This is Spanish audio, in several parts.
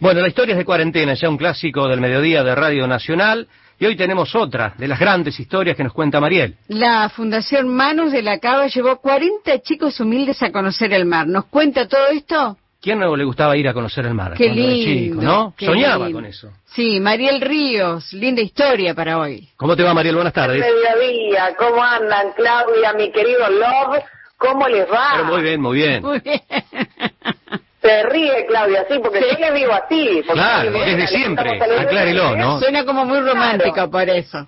Bueno, la historia es de cuarentena, ya un clásico del mediodía de Radio Nacional, y hoy tenemos otra de las grandes historias que nos cuenta Mariel. La Fundación Manos de la Cava llevó 40 chicos humildes a conocer el mar. ¿Nos cuenta todo esto? ¿Quién no le gustaba ir a conocer el mar? Qué Cuando era lindo, chico, ¿no? qué Soñaba lindo. con eso. Sí, Mariel Ríos, linda historia para hoy. ¿Cómo te va, Mariel? Buenas tardes. Mediodía, ¿cómo andan, Claudia, mi querido Love? ¿Cómo les va? Pero muy bien, muy bien. Muy bien. Se ríe, Claudia, sí, porque yo les digo así. Claro, desde siempre, aclárelo, ¿no? Suena como muy romántica, Claro. por eso.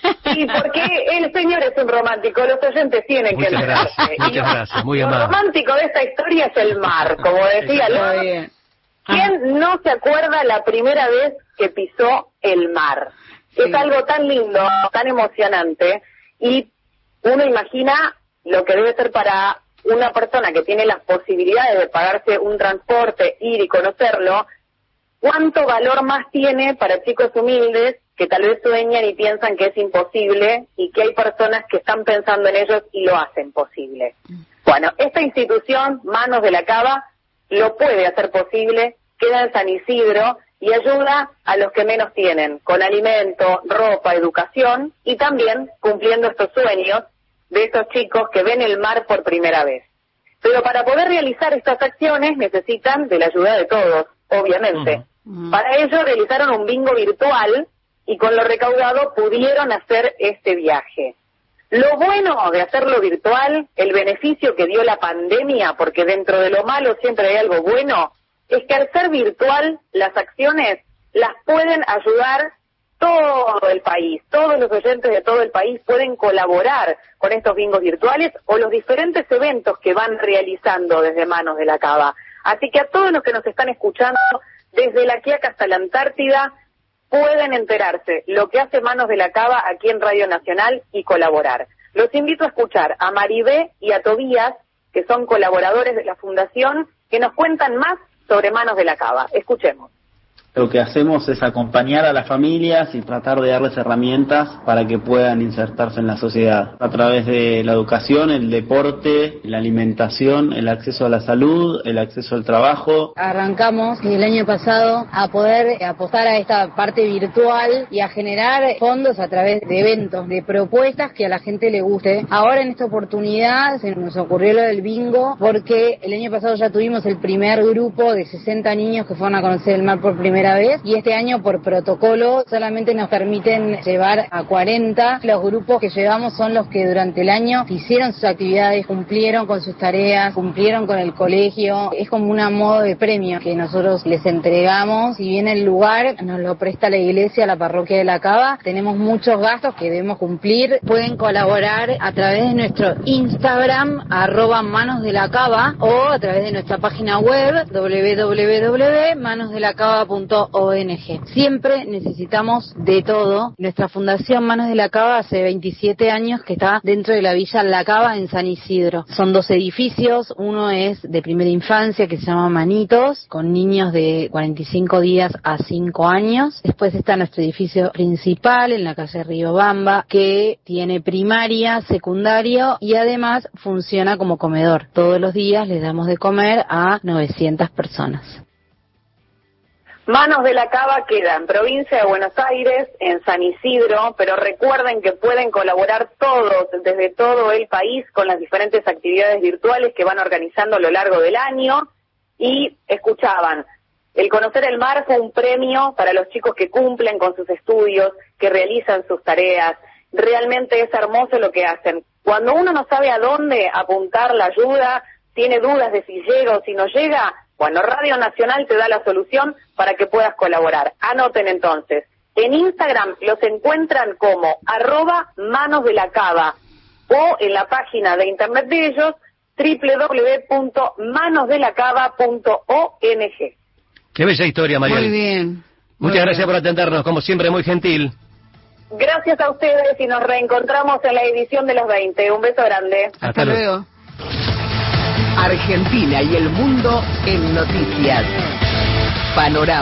Y porque el señor es un romántico, los oyentes tienen que Muchas gracias, enterarse. muchas gracias, muy Lo amable. romántico de esta historia es el mar, como decía Muy Love. bien. ¿Quién no se acuerda la primera vez que pisó el mar? Sí. Es algo tan lindo, tan emocionante, y uno imagina lo que debe ser para una persona que tiene las posibilidades de pagarse un transporte, ir y conocerlo, cuánto valor más tiene para chicos humildes que tal vez sueñan y piensan que es imposible y que hay personas que están pensando en ellos y lo hacen posible. Bueno, esta institución, Manos de la Cava, lo puede hacer posible, queda en San Isidro y ayuda a los que menos tienen, con alimento, ropa, educación y también cumpliendo estos sueños de estos chicos que ven el mar por primera vez. Pero para poder realizar estas acciones necesitan de la ayuda de todos, obviamente. Para ello realizaron un bingo virtual y con lo recaudado pudieron hacer este viaje. Lo bueno de hacerlo virtual, el beneficio que dio la pandemia, porque dentro de lo malo siempre hay algo bueno, es que al ser virtual las acciones las pueden ayudar todo el país, todos los oyentes de todo el país pueden colaborar con estos bingos virtuales o los diferentes eventos que van realizando desde Manos de la Cava. Así que a todos los que nos están escuchando, desde la Quiaca hasta la Antártida, pueden enterarse lo que hace Manos de la Cava aquí en Radio Nacional y colaborar. Los invito a escuchar a Maribé y a Tobías, que son colaboradores de la Fundación, que nos cuentan más sobre Manos de la Cava. Escuchemos. Lo que hacemos es acompañar a las familias y tratar de darles herramientas para que puedan insertarse en la sociedad. A través de la educación, el deporte, la alimentación, el acceso a la salud, el acceso al trabajo. Arrancamos el año pasado a poder apostar a esta parte virtual y a generar fondos a través de eventos, de propuestas que a la gente le guste. Ahora en esta oportunidad se nos ocurrió lo del bingo porque el año pasado ya tuvimos el primer grupo de 60 niños que fueron a conocer el mar por primera vez y este año por protocolo solamente nos permiten llevar a 40. Los grupos que llevamos son los que durante el año hicieron sus actividades, cumplieron con sus tareas, cumplieron con el colegio. Es como una modo de premio que nosotros les entregamos. Si bien el lugar nos lo presta la iglesia, la parroquia de la Cava, tenemos muchos gastos que debemos cumplir. Pueden colaborar a través de nuestro Instagram @manosdelacava o a través de nuestra página web www.manosdelacava.org. Siempre necesitamos de todo. Nuestra Fundación Manos de la Cava hace 27 años que está dentro de la Villa La Cava en San Isidro. Son 2 edificios, uno es de primera infancia que se llama Manitos, con niños de 45 días a 5 años. Después está nuestro edificio principal en la calle Riobamba, que tiene primaria, secundario y además funciona como comedor. Todos los días les damos de comer a 900 personas. Manos de la Cava queda en provincia de Buenos Aires, en San Isidro, pero recuerden que pueden colaborar todos, desde todo el país, con las diferentes actividades virtuales que van organizando a lo largo del año. Y escuchaban, el conocer el mar fue un premio para los chicos que cumplen con sus estudios, que realizan sus tareas. Realmente es hermoso lo que hacen. Cuando uno no sabe a dónde apuntar la ayuda, tiene dudas de si llega o si no llega, bueno, Radio Nacional te da la solución para que puedas colaborar. Anoten entonces. En Instagram los encuentran como @manosdelacava o en la página de internet de ellos www.manosdelacava.org. Qué bella historia, Mariel. Muy bien. Muchas gracias por atendernos, como siempre, muy gentil. Gracias a ustedes y nos reencontramos en la edición de los 20. Un beso grande. Hasta luego. Argentina y el mundo en noticias. Panorama.